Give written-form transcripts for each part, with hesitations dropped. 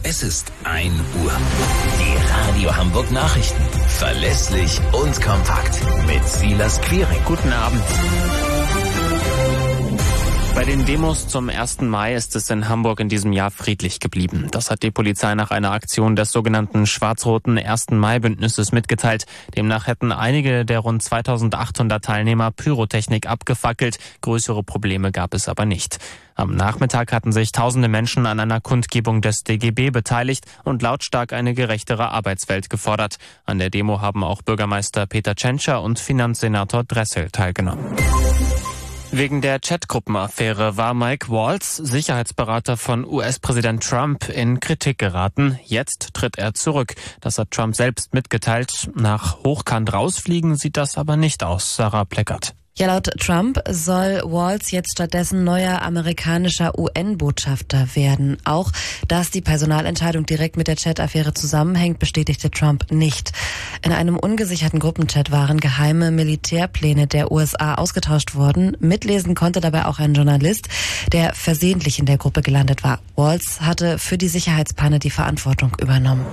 Es ist 1 Uhr. Die Radio Hamburg Nachrichten. Verlässlich und kompakt. Mit Silas Quiring. Guten Abend. Bei den Demos zum 1. Mai ist es in Hamburg in diesem Jahr friedlich geblieben. Das hat die Polizei nach einer Aktion des sogenannten schwarz-roten 1. Mai-Bündnisses mitgeteilt. Demnach hätten einige der rund 2800 Teilnehmer Pyrotechnik abgefackelt. Größere Probleme gab es aber nicht. Am Nachmittag hatten sich tausende Menschen an einer Kundgebung des DGB beteiligt und lautstark eine gerechtere Arbeitswelt gefordert. An der Demo haben auch Bürgermeister Peter Tschentscher und Finanzsenator Dressel teilgenommen. Wegen der Chatgruppenaffäre war Mike Waltz, Sicherheitsberater von US-Präsident Trump, in Kritik geraten. Jetzt tritt er zurück. Das hat Trump selbst mitgeteilt. Nach hochkant rausfliegen sieht das aber nicht aus. Sarah Pleckert. Ja, laut Trump soll Waltz jetzt stattdessen neuer amerikanischer UN-Botschafter werden. Auch, dass die Personalentscheidung direkt mit der Chat-Affäre zusammenhängt, bestätigte Trump nicht. In einem ungesicherten Gruppenchat waren geheime Militärpläne der USA ausgetauscht worden. Mitlesen konnte dabei auch ein Journalist, der versehentlich in der Gruppe gelandet war. Waltz hatte für die Sicherheitspanne die Verantwortung übernommen.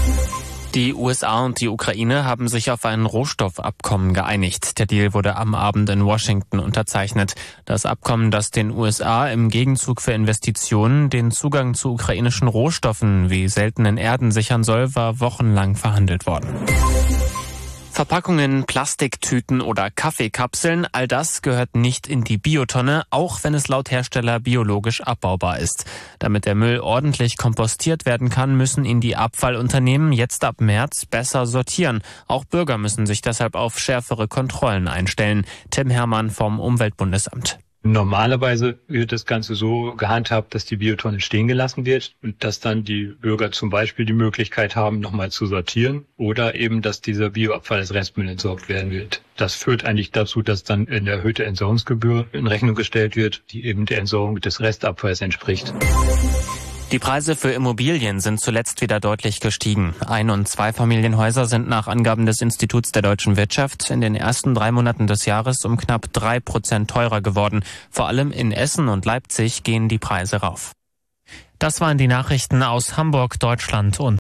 Die USA und die Ukraine haben sich auf ein Rohstoffabkommen geeinigt. Der Deal wurde am Abend in Washington unterzeichnet. Das Abkommen, das den USA im Gegenzug für Investitionen den Zugang zu ukrainischen Rohstoffen wie seltenen Erden sichern soll, war wochenlang verhandelt worden. Verpackungen, Plastiktüten oder Kaffeekapseln, all das gehört nicht in die Biotonne, auch wenn es laut Hersteller biologisch abbaubar ist. Damit der Müll ordentlich kompostiert werden kann, müssen ihn die Abfallunternehmen jetzt ab März besser sortieren. Auch Bürger müssen sich deshalb auf schärfere Kontrollen einstellen. Tim Herrmann vom Umweltbundesamt. Normalerweise wird das Ganze so gehandhabt, dass die Biotonne stehen gelassen wird und dass dann die Bürger zum Beispiel die Möglichkeit haben, nochmal zu sortieren oder eben, dass dieser Bioabfall als Restmüll entsorgt werden wird. Das führt eigentlich dazu, dass dann eine erhöhte Entsorgungsgebühr in Rechnung gestellt wird, die eben der Entsorgung des Restabfalls entspricht. Die Preise für Immobilien sind zuletzt wieder deutlich gestiegen. Ein- und Zweifamilienhäuser sind nach Angaben des Instituts der deutschen Wirtschaft in den ersten 3 Monaten des Jahres um knapp 3% teurer geworden. Vor allem in Essen und Leipzig gehen die Preise rauf. Das waren die Nachrichten aus Hamburg, Deutschland und